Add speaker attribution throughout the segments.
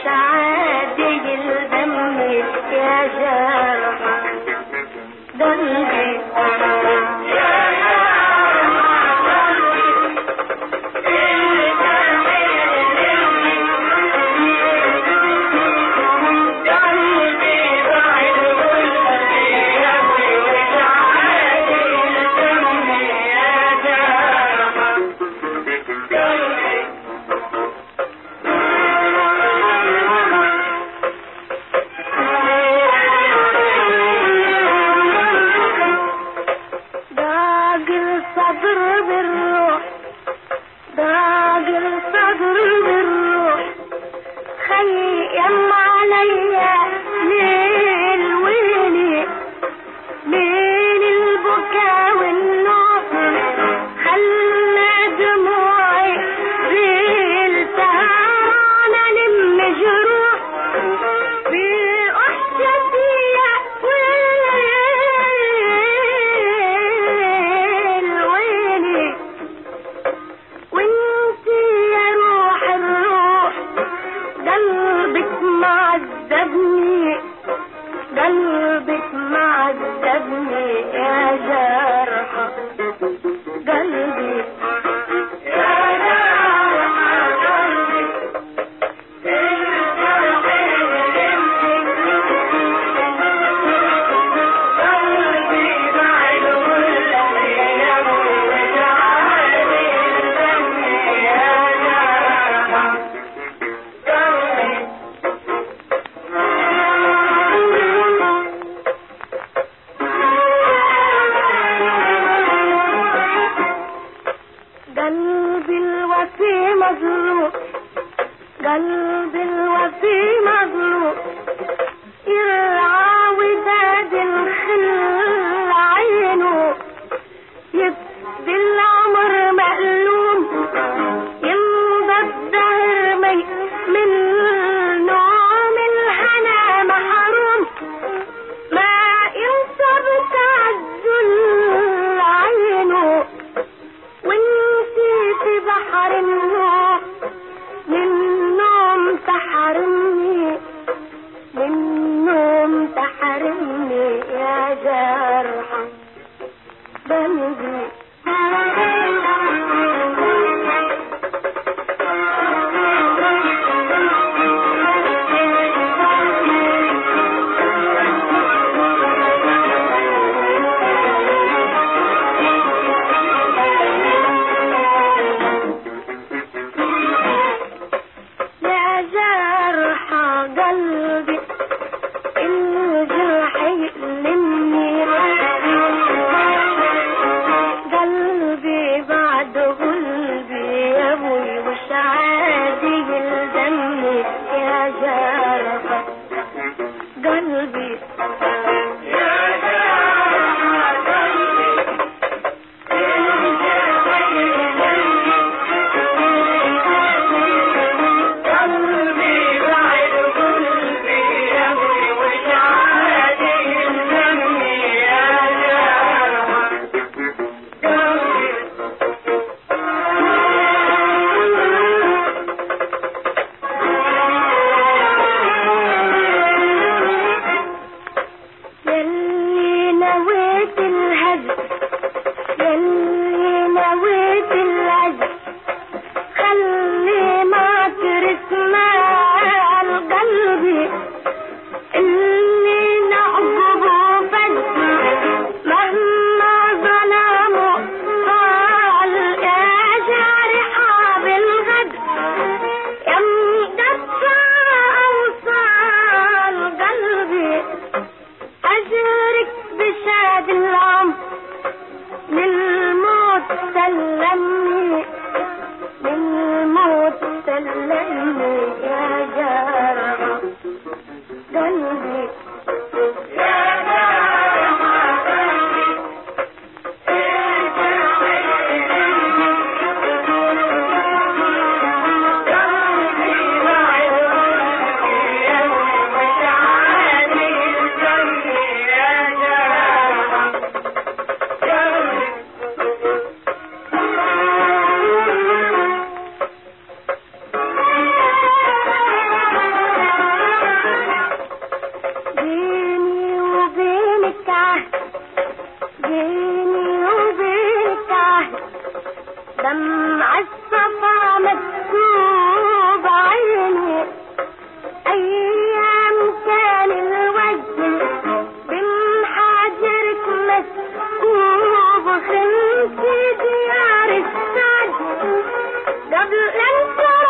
Speaker 1: ومش عادي الدم يا جرح قلبي قلبك معذبني يا جرح قلبي يا جرح قلبي قلبي الوفي مظلوم يرعى وداد الخل عينه يفدي العمر مألوم يمضى الدهر مي من نوم الهنا محروم ما ينصب تعزل عينه وانتي في بحر النوم للنوم تحرمني يا جرح قلبي مكتوب عيني ايام كان الوجه بمحاجرك مسكوب خلتي ديار السعد قبل ان ترى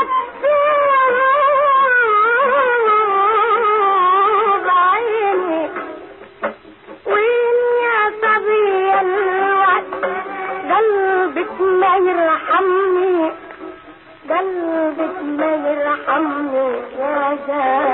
Speaker 1: المكتوب عيني وين يا صبي الوقت قلبك ما يرحمني قلبك ما يرحمني يا زاد